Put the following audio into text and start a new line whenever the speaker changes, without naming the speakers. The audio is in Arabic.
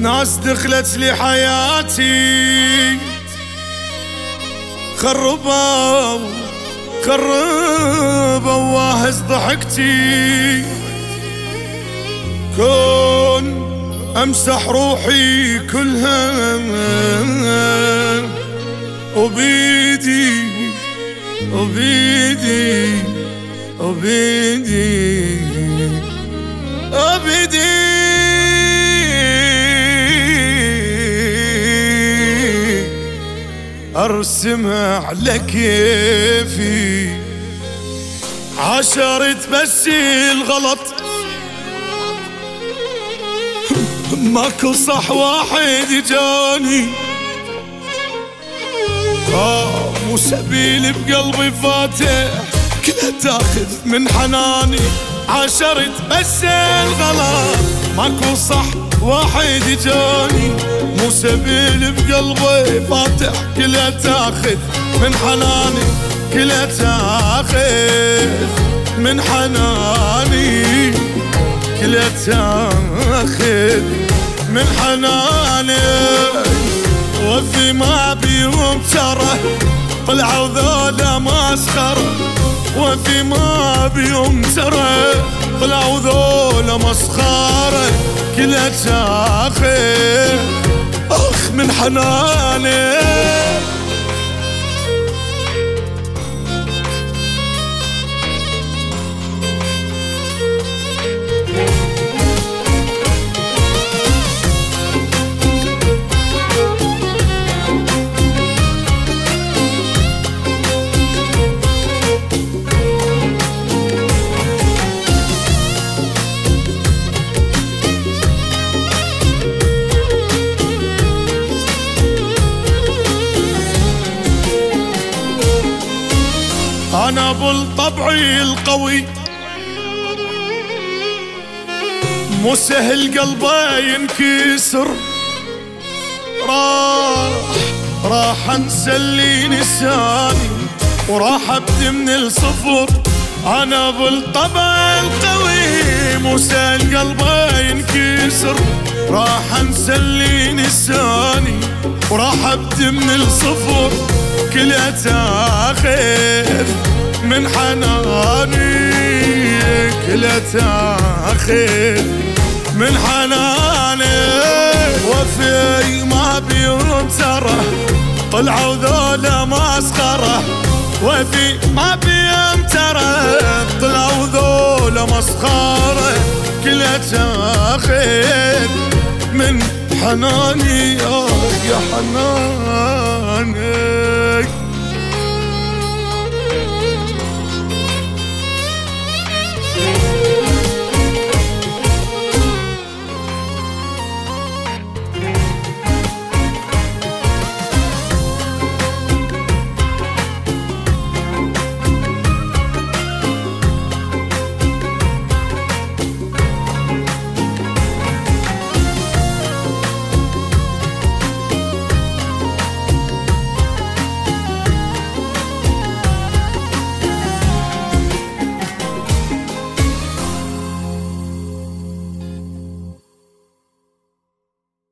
ناس دخلت لي حياتي خربوا واهز ضحكتي، كون امسح روحي كلها وبيدي وبيدي وبيدي وبيدي ارسمها على كيفي. عشرت بس الغلط ماكو صح واحد جاني، مو سبيل بقلبي فاتح كلها تاخذ من حناني. عشرت بس الغلط ماكو صح واحد جاني، مو سبيل بقلبي فاتح كلها تاخذ من حناني، كلها تاخذ من حناني، كلها تاخذ من حناني. وفي ما بيهم ترى طلعوا ذولا مسخرة، وفي ما بيهم ترى طلعوا ذولا مسخرة، كلها تاخذ اخ من حناني. أنا بالطبعي القوي مو سهل قلبي ينكسر، راح انسى اللي نساني وراح ابدي من الصفر. أنا بالطبع القوي مو سهل قلبي ينكسر، راح انسى اللي نساني وراح ابدي من الصفر، كلها تاخذ من حناني، كلها تاخذ من حناني. وفي ما بيهم ترى طلعوا ذولا مسخرة، وفي ما بيهم ترى طلعوا ذولا مسخرة، كلها تاخذ من حناني يا حناني.